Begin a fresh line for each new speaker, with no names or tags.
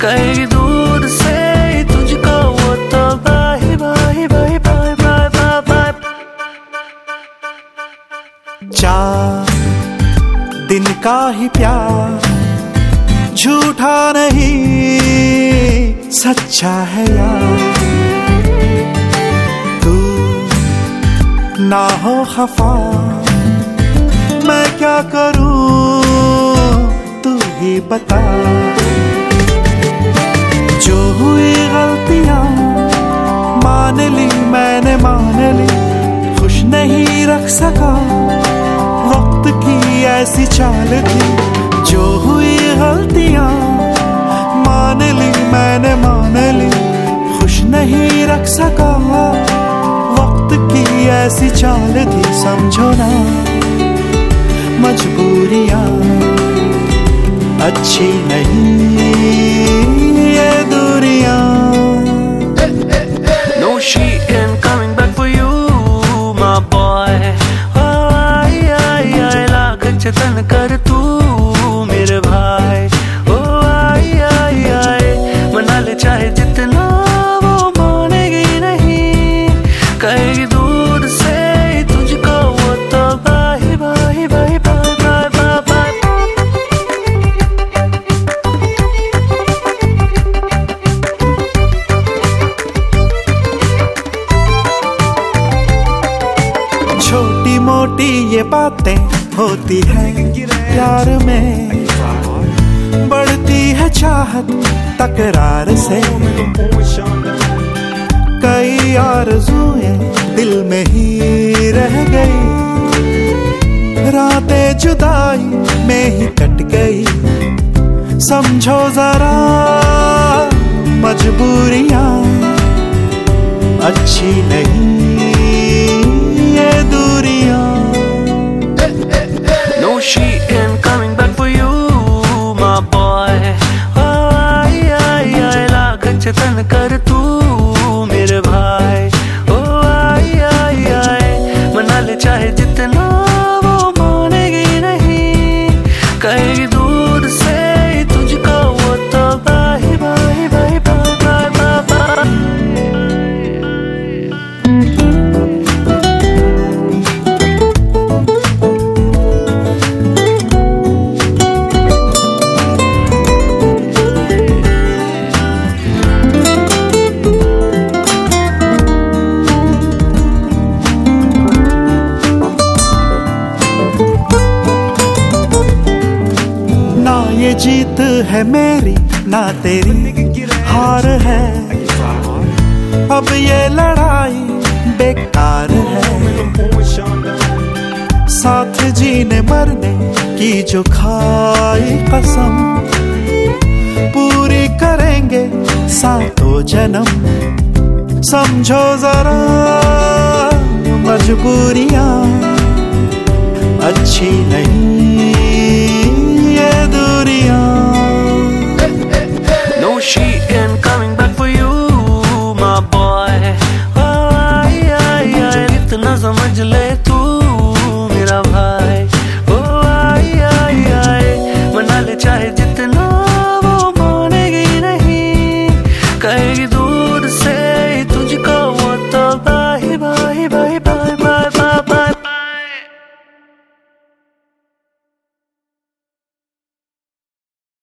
कहेगी दूर से तुझको वो तो bye bye bye bye bye bye bye.
4 दिन का ही प्यार झूठा नहीं सच्चा है यार। तू ना हो खफा मैं क्या करूं तू ही बता। जो हुई गलतियां मान ली मैंने मान ली, खुश नहीं रख सका वक्त की ऐसी चाल थी। जो हुई गलतियां मान ली मैंने मान ली, खुश नहीं रख सका वक्त की ऐसी चाल थी। समझो ना मजबूरियां अच्छी नहीं ये दूरियां।
No, she ain't coming back for you, my boy. आई लाख जतन कर तू मेरे भाई। ओ आई मना ले चाहे जितना वो मानेगी नहीं, कहेगी दूर से तुझको वो तो bye bye bye bye bye bye bye.
छोटी मोटी ये बातें होती है प्यार में, बढ़ती है चाहत तकरार से। कई आरज़ुएं दिल में ही रह गई, रातें जुदाई में ही कट गई। समझो जरा मजबूरियां अच्छी नहीं ये दूरियां।
No, she ain't coming back for you, my boy. आई लाख जतन कर तू मेरे भाई। ओ आई मना ले चाहे जितना वो मानेगी नहीं, कहेगी दूर से तुझको वो तो bye bye bye bye bye bye bye.
ये जीत है मेरी ना तेरी हार है, अब ये लड़ाई बेकार है। साथ जीने मरने की जो खाई कसम, पूरी करेंगे सातों जन्म। समझो जरा मजबूरियां अच्छी नहीं ये दूरियां।
No, she ain't coming back for you, my boy. आई इतना समझ ले तू मेरा भाई। ओ आई मना ले चाहे जितना वो मानेगी नहीं, कहेगी दूर से तुझको वो तो बाय बाय बाय बाय।